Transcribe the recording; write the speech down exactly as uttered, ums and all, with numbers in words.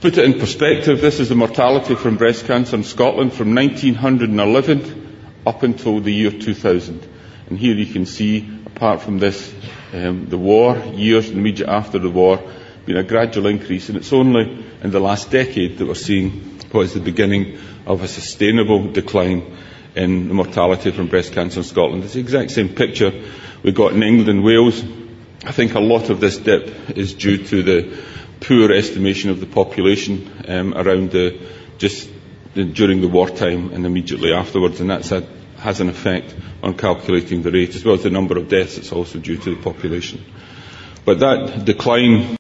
put it in perspective, this is the mortality from breast cancer in Scotland from nineteen eleven up until the year two thousand. And here you can see, apart from this, um, the war, years immediate after the war, been a gradual increase, and it's only in the last decade that we're seeing what is the beginning of a sustainable decline in the mortality from breast cancer in Scotland. It's the exact same picture we got in England and Wales. I think a lot of this dip is due to the poor estimation of the population um, around the, just the, during the wartime and immediately afterwards, and that has an effect on calculating the rate, as well as the number of deaths. It's also due to the population. But that decline